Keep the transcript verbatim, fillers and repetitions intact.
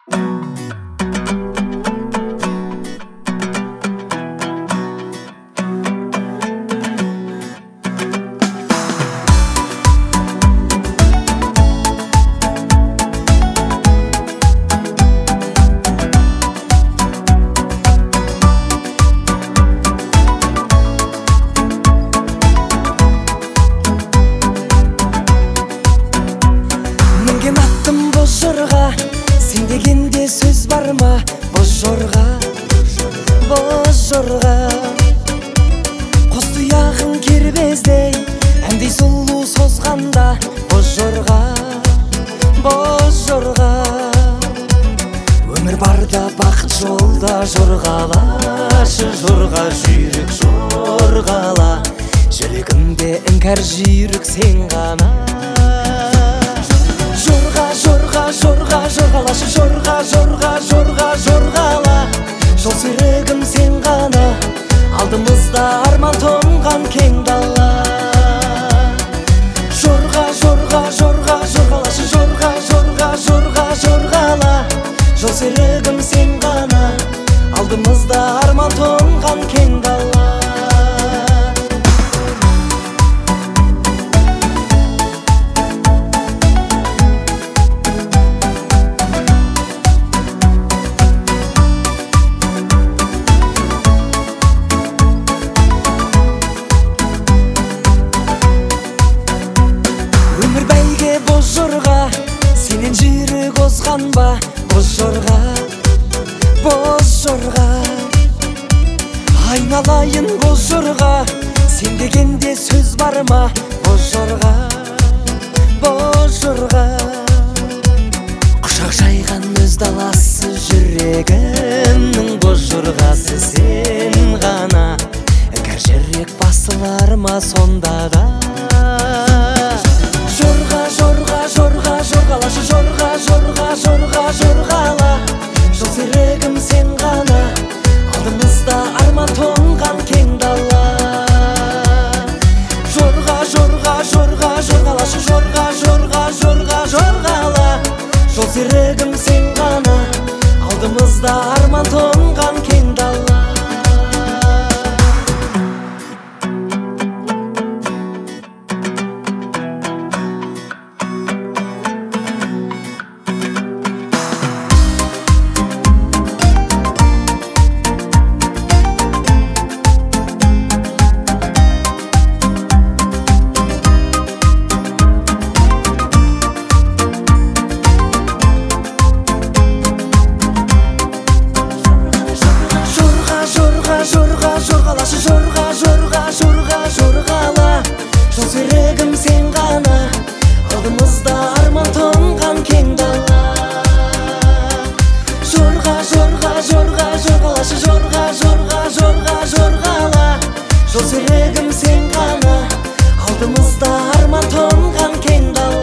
Мінген аттым боз жорға, сен дегенде сөз бар ма? Боз жорға, боз жорға, қос тұяғың кербездей әндей сұлу созғанда. Боз жорға, боз жорға, өмір барда бақыт жолда жорғалашы жорға, жүйрік жорғала, жүрегімде іңкәр жүйрік сен ғана. Жорға, жорға, жорға, жорғалашы жорға, жорға, жорға, жорғала, жол серігім сен ғана, алдымызда арман тоңған кең дала. Жорға, жорға, жорға, жорғалашы жорға, жорға, жорға, жорғала, жол серігім сен ғана, алдымызда арман тоңған кең дала. Өмір бәйге боз жорға, сенен жүйрік озған ба? Боз жорға, боз жорға, айналайын боз жорға, сен дегенде сөз бар ма? Боз жорға, боз жорға, құшақ жайған өз даласы жүрегімнің боз жорғасы сен ғана, іңкәр жүрек басылар ма сонда да? Жорға, жорға, жорға, жорғалашы жорға, жорға, жорға, жорғала, жол серігім сен ғана, алдымызда арман тоңған кең дала. Жорға, жорға, жорға, жорғалашы жорға, жорға, жорға, жорғала, жол серігім сен ғана, алдымызда арман тоңған кең дала. Жорға, жорғалашы жорға, жорға, жорға, жорғала, жол серігім сен ғана, алдымызда арман тоңған кең дала. Жорға, жорға, жорға, жорғалашы жорға, жорға, жорға, жорғала, жол серігім сен ғана, алдымызда арман тоңған кең дала.